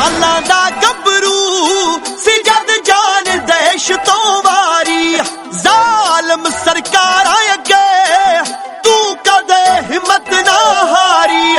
ਸਾਲਾਂ ਦਾ ਗੱਭਰੂ ਸੀ ਜਦ ਜਾਨ ਦੇਸ਼ ਤੋਂ ਵਾਰੀ ਜ਼ਾਲਮ ਸਰਕਾਰਾਂ ਅੱਗੇ ਤੂੰ ਕਦੇ ਹਿੰਮਤ ਨਾ ਹਾਰੀ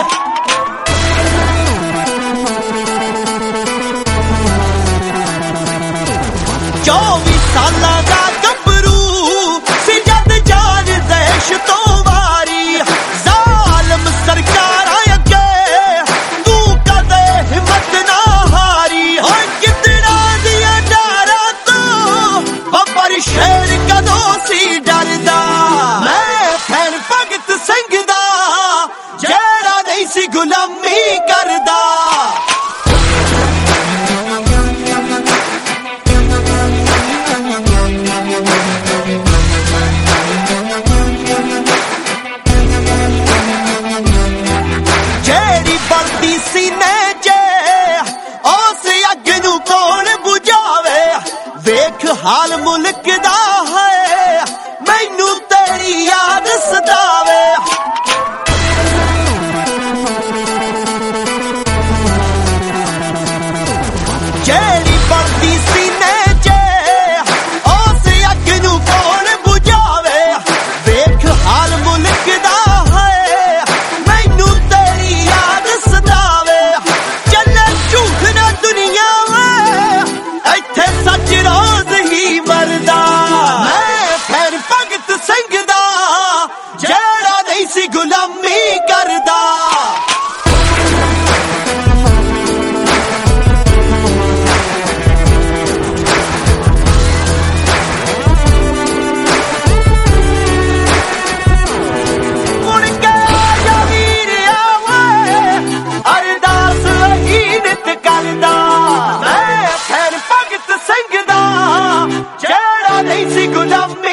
24 ਸਾਲਾਂ ਦਾ ਗੱਭਰੂ ਸੀ ਜਦ ਜਾਨ ਦੇਸ਼ ਤੋਂ ਵਾਰੀ ਜ਼ਾਲਮ ਸਰਕਾਰਾਂ ਅੱਗੇ ਤੂੰ ਕਦੇ ਹਿੰਮਤ ਨਾ ਹਾਰੀ ਓਏ ਕਿਤਨਾ ਦੀਆਂ ਡਾਰਾਂ ਤੋਂ ਬੱਬਰ ਸ਼ੇਰ ਕਦੋਂ ਸੀ ਡਰਦਾ ਮੈਂ ਫੈਨ ਭਗਤ ਸਿੰਘ ਦਾ ਜਿਹੜਾ ਨਹੀਂ ਸੀ ਗੁਲਾਮੀ ਕਰਦਾ ਸੀਨੇ ਚ ਉਸ ਅੱਗ ਨੂੰ ਕੌਣ ਬੁਝਾਵੇ ਵੇਖ ਹਾਲ ਮੁਲਕ ਦਾ ਹੈ ਮੈਨੂੰ ਤੇਰੀ ਯਾਦ ਸਤਾਵੇ ਜਿਹੜੀ ਬਲਦੀ ਸੀਨੇ ਚ ਉਸ ਅੱਗ ਨੂੰ ਕੌਣ ਬੁਝਾਵੇ ਵੇਖ ਹਾਲ ਮੁਲਕ ਦਾ ਸਿੰਘ ਦਾ ਜਿਹੜਾ ਨਹੀਂ ਸੀ ਗੁਲਾਮੀ ਕਰਦਾ ਮੁੜ ਕੇ ਆਜਾ ਵੀਰ ਆਵੇ ਅਰਦਾਸ ਹੀ ਨਿਤ ਕਰਦਾ ਮੈਂ ਫੈਨ ਭਗਤ ਸਿੰਘ ਦਾ ਜਿਹੜਾ ਨਹੀਂ ਸੀ ਗੁਲਾਮੀ